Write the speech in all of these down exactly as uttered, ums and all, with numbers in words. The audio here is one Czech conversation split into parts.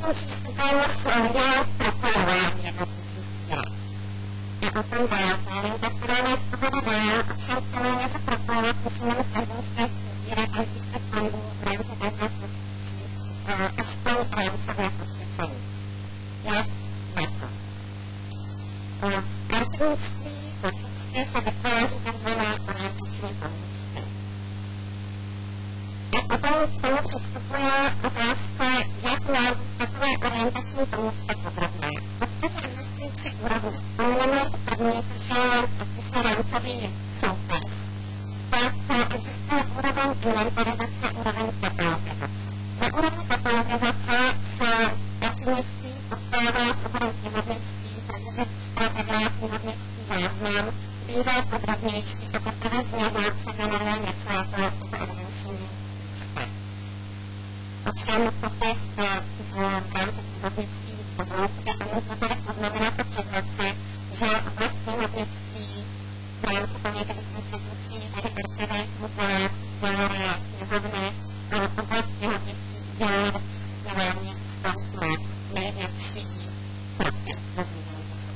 tím přístupem je propojování jednotlivých sbírek. A o tom dál, ta linka, která nás povede dál, ovšem k tomu něco propojovat, musíme mít každou z těch sbírek, každý z těch fondů v rámci každé z aspoň rámcové posvětlení. Jak na to? V archivnictví klasicky se vytváří tzv. Orientační koncepce. A potom k tomu přistupuje otázka, jak má takové orientační pomůžky podrobné. V podstatě existují tři úrovně. Pomenujeme to první, což je jakýsi rámcový soupis. Pak existuje úroveň inventarizace, úroveň katalogizace. Na úrovni katalogizace se archivnictví postavá v oboru knihovnictví, protože strategie knihovnictví záznam bývá podrobnější a teprve z něho se generuje něco jako evidenční výstek. Ovšem popis v rámci knihovnictví výstavou, protože to může tady poznamenat to příznačce, že oblast knihovnictví v rámci paměťových institucí, tedy archivy, muzea, galerie, knihovny, oblast knihovnictví dělá vzdělání svazu největší kroky ve zmíněném postupu.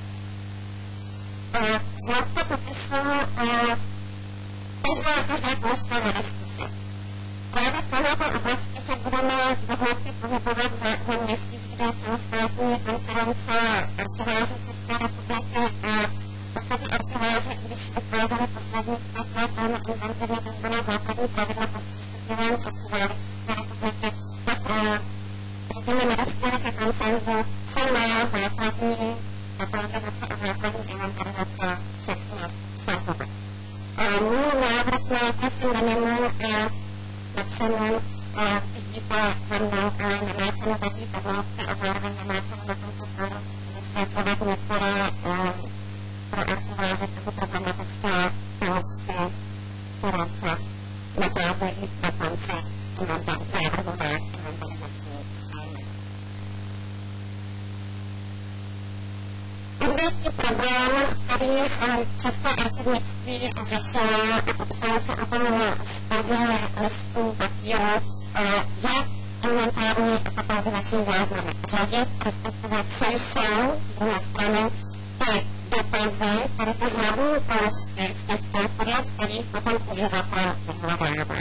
Z hlavka popisu každá každá položka na diskusi. Právě v této oblasti se budeme do hlavky pohybovat za měsíc, kde celostátní konference archivářů České republiky a v podstatě archiváři, když vytvářeli posledních pět let velmi intenzivně tzv. Základní pravidla po stupňovém archiváři České republiky, tak řekněme nedospěli ke konsenzu, co má základní katalogizace a základní inventarizace přesně sledovat. Můj návrh na jakési minimum a maximum vidíte za mnou, ale nemá cenu takové tabulky a zároveň nemá cenu na tomto fóru vysvětlovat některé pro archiváře trochu problematické položky, které se nacházejí v dokonce návrhu na inventarizační schémy. Obrovský problém, který České archivnictví řešilo a popsalo se o tom stavě listů papíru, je inventární a katalogizační záznamy. Řadit, respektive co jsou z druhé strany ty dotazy, tady ty hlavní položky z těchto, podle kterých potom uživatel vyhledává.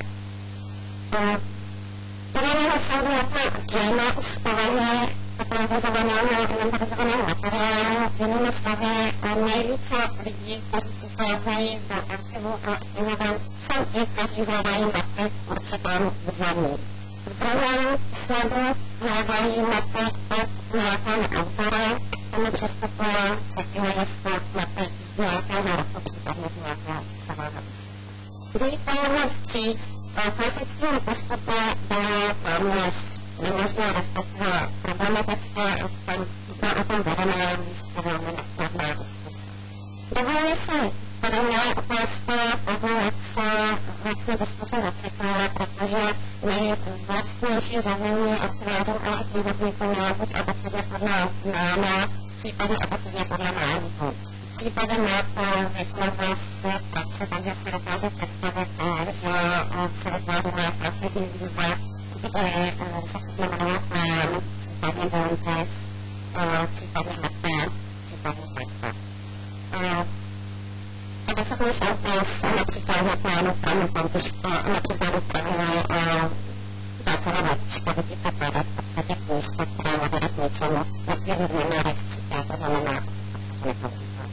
Podle mého soudu je to zřejmé už z povahy katalogizovaného a inventarizovaného materiálu. Jinými slovy, nejvíce lidí, kteří přicházejí do archivu a knihoven, jsou ti, kteří hledají mapy v určitém území. V druhém sledu hledají mapy od nějakého autora, k tomu přistupuje, řekněme, jestli mapy z nějakého roku, případně z nějakého časového úseku. Když tohle vstříc, klasickým postupem bylo téměř nemožné, respektive problematické, aspoň o tom vedené místě velmi nesnadná diskuse. Dovoluji si podobné otázky toho, jak se vlastně diskuse zacyklila, protože nejvlastnější řazení archivářů a knihovníků mělo buď obecně podle jména, případně obecně podle názvu. V případě map většina z vás je v praxi, takže si dokáže představit, že se vytváří nějaká světní výzva, kde se všechno jmenuje plán, případně downtext, případně mapa, případně karta. A desetní soutěž například na plánu plánu Pantuška, na příkladu Prahy zásadě Lepška, vidíte tady v podstatě knížka, která nevede k ničemu, nesvědovíme rejstříka, to znamená, to se nepoužívá.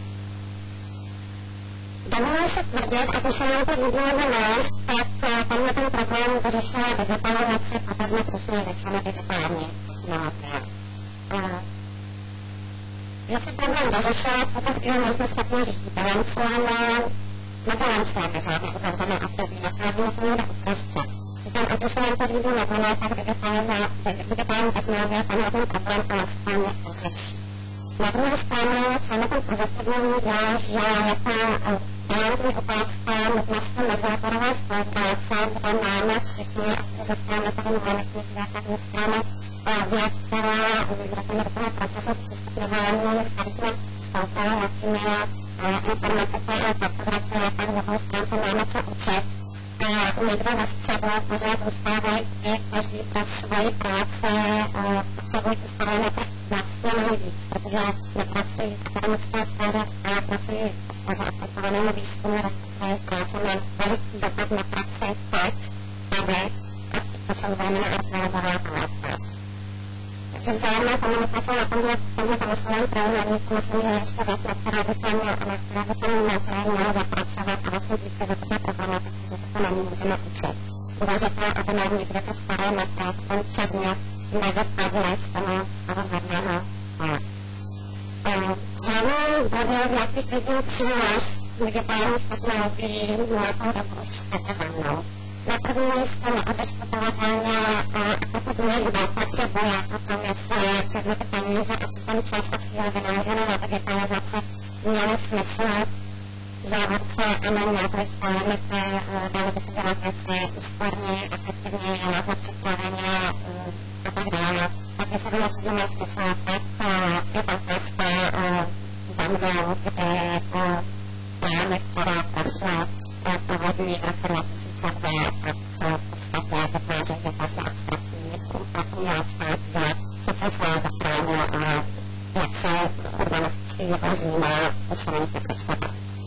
Dovolím se tvrdit, ať už se nám to líbí nebo ne, tak tenhle ten problém vyřešila digitalizace, protože jsme přesně řešili digitální technologie. Že se problém vyřešila, v tuto chvíli nejsme schopni říct, balancujeme, nebalancujeme žádné uzavřené aktivní, nacházíme se někde uprostřed. Říkám, ať už se nám to líbí nebo ne, tak digitální technologie tenhle ten problém alespoň řeší. Na druhé straně, co na tom pozitivní je, že je to relevantní otázka nutnosti mezinárodové spolupráce, kde máme všichni, a ze strany toho máme knižné, tak ze strany věd, která řekněme do toho procesu přistupňování s tadymi spolkami, jakými je informatika a kartografie, tak za druhou stránce máme co učit. A někde ve středu pořád zůstávají ti, kteří pro svoji práci potřebují tu protože nepracuji v akademické sféře, ale pracuji v sféře aplikovaného výzkumu, respektive práce má veliký dopad na praxi teď, tady, a to jsou zejména archeologové a lékaři. Takže vzájemná komunikace na tomhle průmyslovém trojúhelníku myslím, že je ještě věc, na které bychom měli zapracovat a vlastně díky za tohle problematiky, že se to na ní můžeme učit. Důležité, aby nám někde ty staré metry, ten předmět, nevypadly z toho rozhodného pole. Hlavní body, jak bych vidím přínos digitálních technologií nějakou dobu už jste za mnou. Na první místě neodiskutovatelně, pokud někdo potřebuje potom, jestli všechny ty peníze a ten čas a síly vynaložené na digitalizaci měly smysl, závodce a na nějaké limity, dali by se dělat věci úsporně, efektivně, lépe připraveně a tak dále. Tak jestli by určitě měl smysl, tak je tam prostě bundle, kde plány, které prošly původní v roce dva tisíce dva, tak v podstatě vytváří jakási abstraktní, kompletní nástroj, kde sice se zachránil, ale jak se urbanisticky vypozíme, to se není přečtete.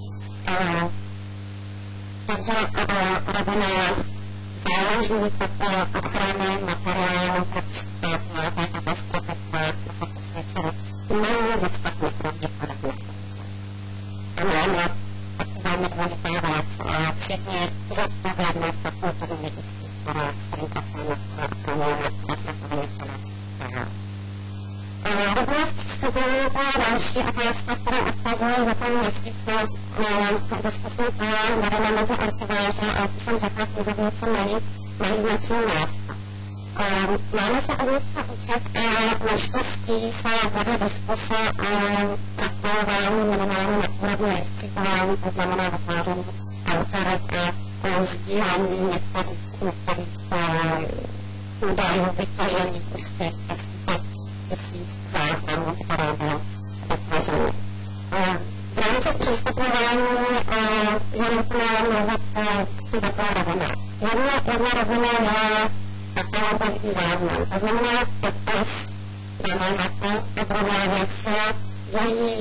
Takže rovina záložní typy ochrany materiálu pro nějaké katastrofy, které se přesvědčily, není zastupně pravděpodobně. A máme taky velmi důležitá věc, všichni zodpovědnost za kulturní dědictví, kterým pracujeme v ochraně, které jsme povinni předat. Rovnost studií, to je další otázka, která odkazuje za ten měsíce diskusní plán vedeme mezi archiváři a jak jsem řekla, knihovnice mají, mají značný místo. Máme se od nich poučit a naštěstí se vede diskuse o napolování minimálně na úrovni rejstříkování, to znamená vytváření autorit a sdílení některých, některých údajů vytvoření už těch tisíc záznamů, které byly vytvořeny. V rámci zpřístupňování je nutné mluvit o dvou rovinách. Jedna rovina je katalogový záznam, to znamená podpis dané mapy, a druhá věc je její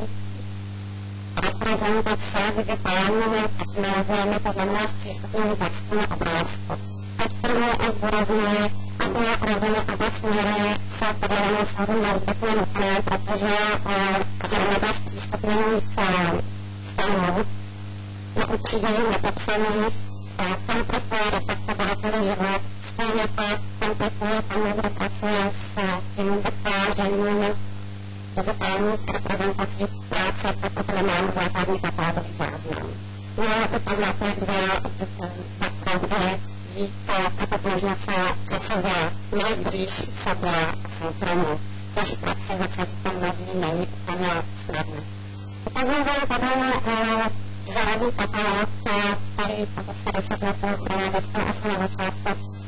reprezentace digitálními technologiemi, to znamená zpřístupnění textu a obrázku. Podtrhuje a zdůrazňuje, aby roviny oba směry se podle mého soudu nezbytně nutné, protože hromada zpřístupněných stanů naučí její nepopsaný, komplikuje reflektovateli život, stejně tak komplikuje tam, kdo pracuje s tím vytvářením digitálních reprezentací práce, pokud nemám základní katalogový záznam. Měla by tam na to dvě zakladby jít pokud možná časově nejblíž sobě synchronů, což v praxi začátkem mnozí není úplně snadné. Ukazuji vám tady závodní katalog, který pokud se dočetnete chronologicky asi na začátku,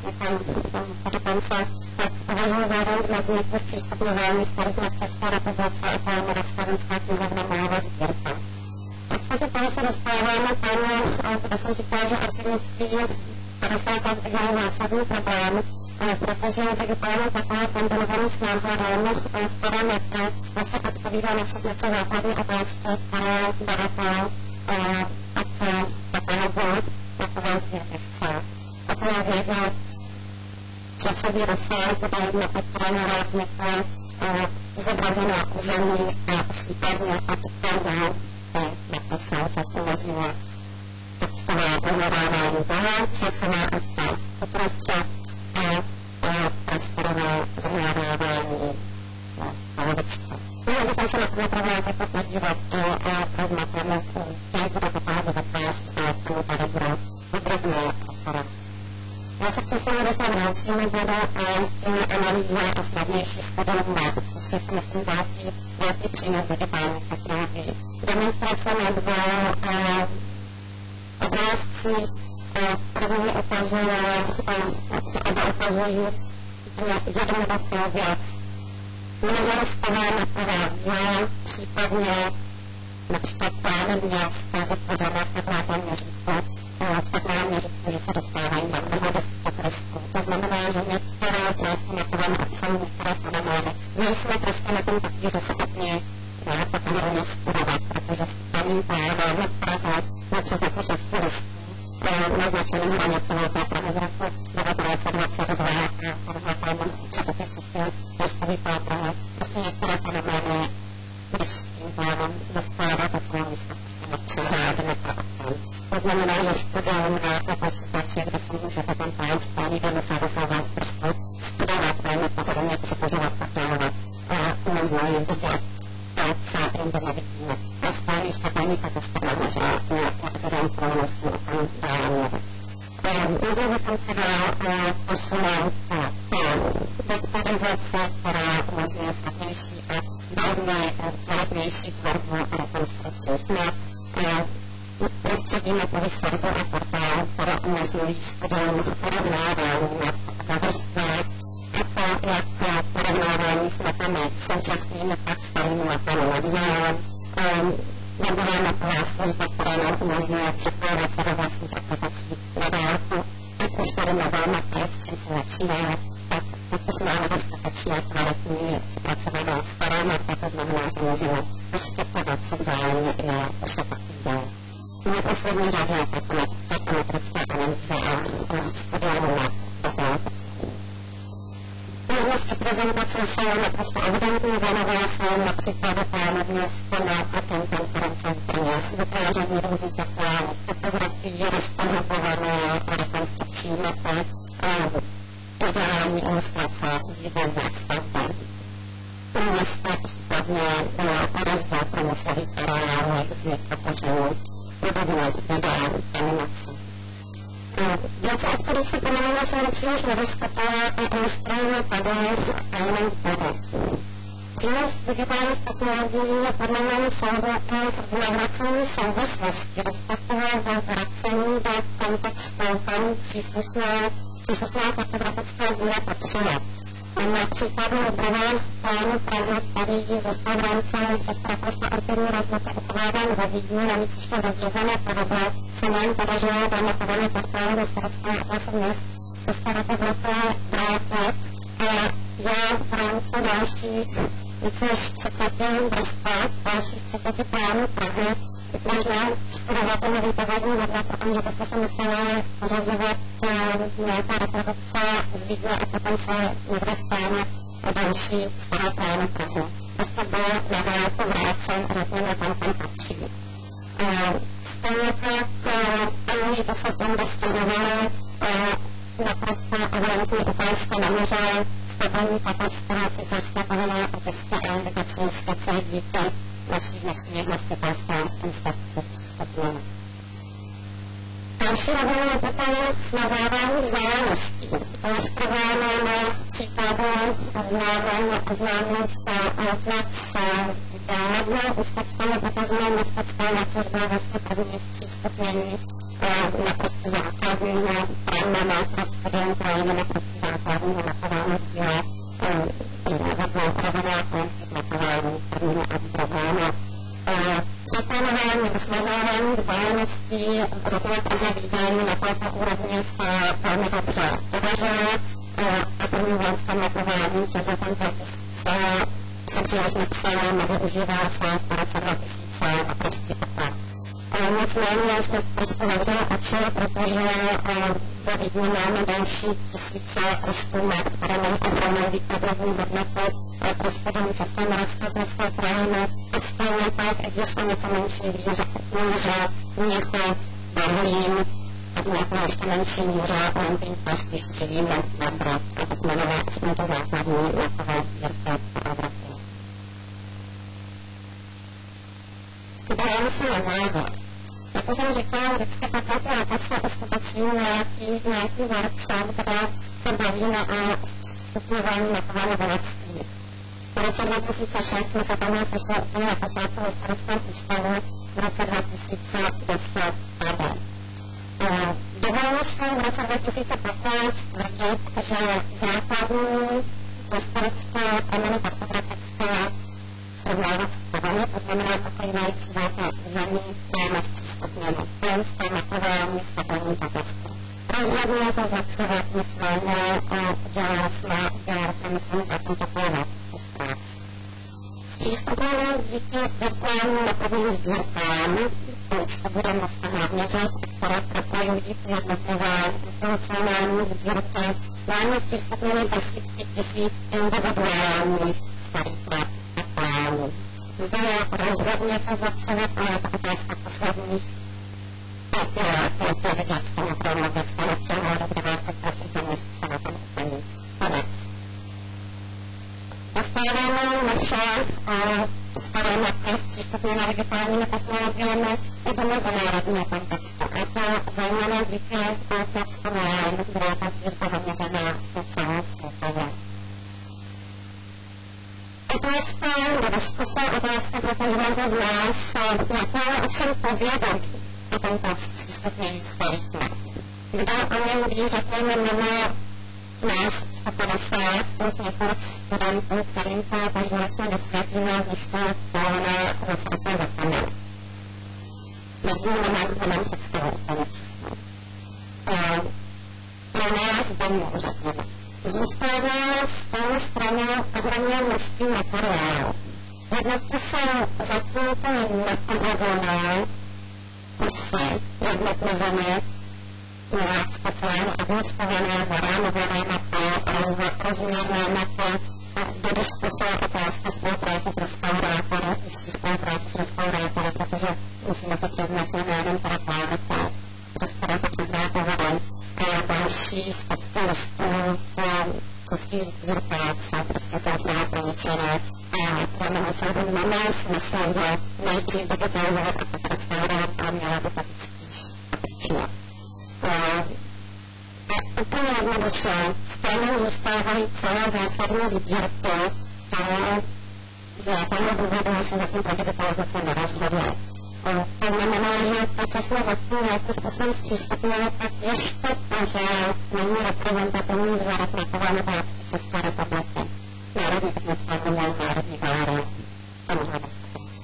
do konce, tak považuji zároveň z mezníku zpřístupňování starých na České republice a to je Moravská zemská knihovna Moravá sbírka. V podstatě tady se dostáváme tam, kde jsem říkala, že archivnictví padesát let byl zásadní problém, protože digitální katalog kombinovaný s náhledem staré metry vlastně odpovídá na všechny co základní otázky, které badatel od katalogu takové sbírky chce. A to je vědět časový rozsah, kde mapy, které naraz vznikly, zobrazená území a případně od které ty mapy jsou, což umožňuje textové vyhledávání toho, časová osa, uprostřed a prostorové vyhledávání v polovičce. Měli bychom se na tuhle problematiku podívat i rozmatem těch, kdo katalogy vytváří a s tomu tady budou podrobné reference. Já se přesně rychle vrátím do analýzy a snadnější studium dat, což si myslím dátí velký přínos digitálních technologií. Demonstrace na dvou obrázcích první ukazuje, oba ukazují jednoduchou věc. Mnohorostové mapové díly, případně například plány měst vytvořené v takovém měřítku, v takovém měřítku, že se dostávají na mnoho turistů. To znamená, že některé prostě na tom obsahu některé fenomény nejsme prostě na tom papíře schopni poměrně studovat, protože stavím právě nad Prahu něco takových turistů naznačeným hranicovou té Prahy z roku devatenáct set dvacet dva a podhledám určitě těch systém postaví té Prahy. Prostě některé fenomény, když tím pádem zaskládat a celou místnost prostě nepřihlédne a tam. To znamená, že studium na počítači, kde se můžete ten plán spálí, kde se rozhledovat prostě studovat velmi pohodlně, připožovat, poplánovat a umožňují vidět to, co jinde nevidíme. A spálí stopení katastrofa může na kterém plánu s tím o tom dále mluvit. Někdo bychom se dál posunout vektarizace, která umožňuje snadnější a velmi kvalitnější tvorbu rekonstrukčních map. Prostředíme pohyšerdu a portál, které umožňují studium porovnávání map za vrstvé a to, jak porovnávání s mapami současnými a starými mapami navzájem. Webová mapová služba, která nám umožňuje připojovat se do vlastních aplikací na dálku. Ať už tady nová mapa, s čím se začíná, tak teď už máme dostatečně kvalitní zpracovaná stará mapa, to znamená, že můžeme exportovat se vzájemně i už takový dál. V neposlední řadě je metrické analýzy a studium map do dálky. Možnosti prezentace jsou naprosto evidentní, věnovala se například plánu města na Open konference v Brně, vytváření různých virtuálních fotografií, rozpohybované rekonstrukční mapy a ideální ilustrace vývoje stavby. Města případně rozvoj průmyslových areálů, vznik pokoženů, podobné videální animace. Věci, o kterých se pomalu se nepříliš nediskutuje a ilustrujeme tady a jenom tady. Přínos digitálních technologií je podle mě soudu v navracení souvislosti, respektive v vracení do kontextu, kam příslušné, příslušné kartografické díle patřilo. Na příkladu dobrého plánu Prahy, který zůstal v rámci České archivní rozboty ukládán ve Vídni, navíc ještě ve zřízené podobě, se nám podařilo do metodami portálu historického atlasu měst postarat v roce vrátit a já v rámci dalších více než třiceti vrstev, dalších třiceti plánů Prahy, možná studovat to nový povědní hodně, protože bychom se museli pořazovat nějaká reprodukce z Vídně a potom se někde spánět o další staré plány Prahy. Prostě byl na dálku vrácen, řekněme tam, kam patří. Stejně tak, aniž by se tam dostanovaly naprosto evidentní ukázky na moře, stabilní katastrof, písařské povinné optické a indikační skece díky naší dnešní hostitelské instituce zpřístupnění. Další rovinu je potom na závání vzdáleností. Ilustrujeme na příkladu známých outlet s dálně ústeckými potažné městecké na což bylo vlastně první zpřístupnění naprosto základního právě pro studium krajiny naprosto základního mapování díle rovina kojenských mapování prvnímu a druhému. Přeplánování a smazávání vzdáleností řekněme Praha Vídeň na této úrovni se velmi dobře podařilo a první vojenské mapování, což je ten dvacet se příliš nepsal, nevyužíval se v roce dva tisíce a prostě opak. Nicméně jsme trošku zavřeli oči, protože ve Vídni máme další tisíce rostů map, které mají ohromnou výkladovou hodnotu pro studium České Moravské zemské krajiny a stejně tak, i když to něco menší míře, míře, Mnichov, Berlín a v nějaké ještě menší míře Lempinka, spíš vidíme na Brod, abych jmenovala aspoň to základní mapové sbírky pro Evropu. Dávám se na závěr. Jak už jsem říkala, vždycky tato lokace uskuteční nějaký, nějaký workshop, kde se bavíme o stupňování mapování volectví. V roce dva tisíce šest jsme se tamhle sešli úplně na počátku historického ústavu, v roce dva tisíce deset tady. Dovolím si v roce dva tisíce patnáct tvrdit, že základní historické prameny kartografické srovnávat stavami, to znamená pokrývající velké území, máme zpřístupněno vojenské mapování, stabilní katastry. Rozhodně to zlepšovat, nicméně udělali jsme, udělali jsme, myslím, zatím takové velký zpráv. V přístupu Postavení díky virtuálním mapovým sbírkám, už to bude dneska hlavně řeč, které propojují ty jednotlivé institucionální sbírky, máme přístupněny desítky tisíc individuálních starých map a plánů. Zde je rozhodněte zapřevět, ale je to otázka posledních pěti let, je to vidět z toho programu, v tom přehodu, kde vás se prosím zaměstce na ten úplný konec. Dostáváme naše staré mapy přístupněné digitálními technologiemi i do mezinárodního kontextu. A to zejména díky Textu Line, kde je ta sbírka zaměřená na celou světově. Otázka nebo diskuse, otázka pro každého z nás, jaké ovšem povědomí o tomto přístupnění starých map. Kdo o něm ví, řekněme, mimo nás sto padesát plus několik studentů, kterým to každoročně vysvětlíme, z nich to polovina zase také zapomněla. Nevím, nemám, nemám představu úplně přesnou. Pro nás domů, řekněme. Zůstává z té strany ohromné množství materiálu. Jednotky jsou zatím ty nepohodlné kusy, jednotlivými, nějak speciálně administrované, zarámované mapy, rozměrné mapy, do diskuse otázka spolupráce s restaurátory, užší spolupráce s restaurátory, protože musíme se přiznat, že nejenom teda plánoce, které se přednátovaly, a další stovky listů v českých sbírkách jsou prostě zásadně poničené a pro mnoho soudu máme smysl, že nejdřív digitalizovat a pak restaurovat a měla by tak spíš opičně. A úplně jednoduše, stranou zůstávají celé zásadní sbírky, které z nějakého důvodu se zatím pro digitalizaci nerozhodly. To znamená, že to, co jsme zatím nějakým způsobem přístupněli, tak ještě pořád není reprezentativní vzorek mapování oblasti České republiky. Národní technické muzeum, Národní galerie. Tomuhle bezpečnost.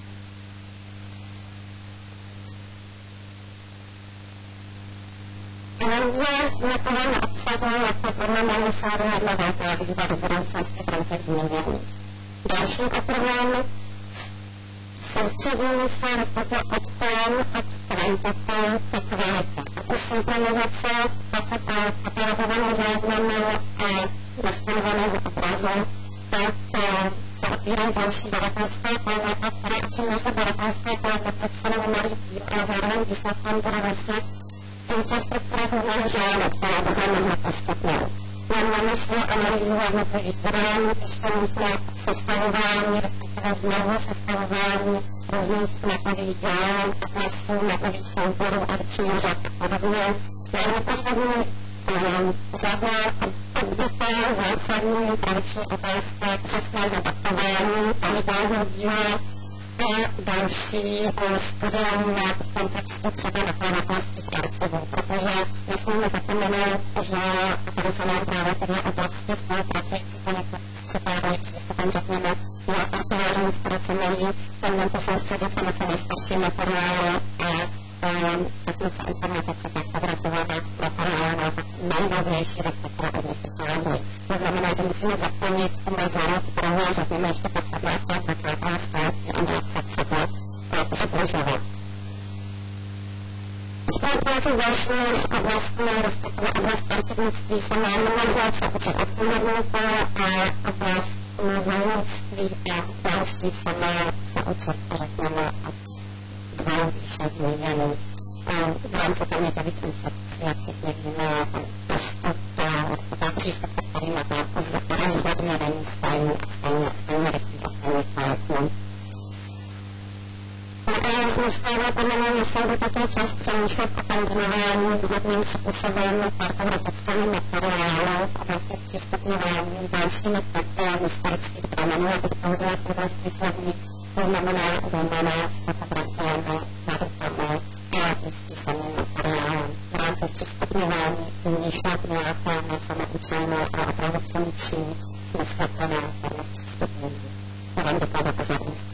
Analýza mapování obsahu jako podle mého soudu jedna velká výzva do budoucnosti pro těch zmíněných. Dalším okruhem soustředíme se respektive odklon od kvantity ke kvalitě. Už synchronizace katalogovaného záznamu a naskenovaného obrazu, tak se otvírají další badatelské témata, které ovšem naše badatelské témata představují malý díl, ale zároveň výsledkem bude vlastně infrastruktura toho řádu, která bude mohla postupně. Mám na mysli analýzu jednotlivých videí, ještě nutné sestavování, respektive znovu sestavování různých mapových děl, otázků, mapových souborů, akčních řad a podobně. Na neposlední řadě obvyklé zásadní tradiční otázka přesného datování každého díla a další studium v kontextu třeba nakladatelských archivů, protože nesmíme zapomenout, že tady se nám právě tyhle oblasti spolupracující s překládají přístupem, řekněme, na archivářům, které se mají tendenci soustředit se na co nejstarší materiály a technice informatice, kartografované materiály na nejnovější, respektive od nich vychází. To znamená, že musíme zaplnit mezeru, kterou je, řekněme, ještě posledná v dvacátého století a nějak se třeba připružovat. Spolupráce s dalšími oblastmi, respektive oblast archivnictví se má mnoho co učit od knihovníků a oblast muzejnictví a další se má co učit, řekněme, od dvou výše zmíněných. V rámci paměťových institucí, jak všichni víme, ten postup, respektive přístup, který má rozhodně není stejný a stejně, stejně rychlý a stejně kvalitní. Nastává podle mého soudu také čas přemýšlet o kombinování vhodným způsobem kartografického materiálu a vlastně zpřístupňování s dalšími typy historických pramenů, a teď použila slovenský slovník, to znamená zejména s fotografiemi, narutami a i s písemným materiálem. V rámci zpřístupňování vníšat nějaké nesamoučené a opravdu funkční smysluplné formy zpřístupnění. Já vám děkuji za pozornost.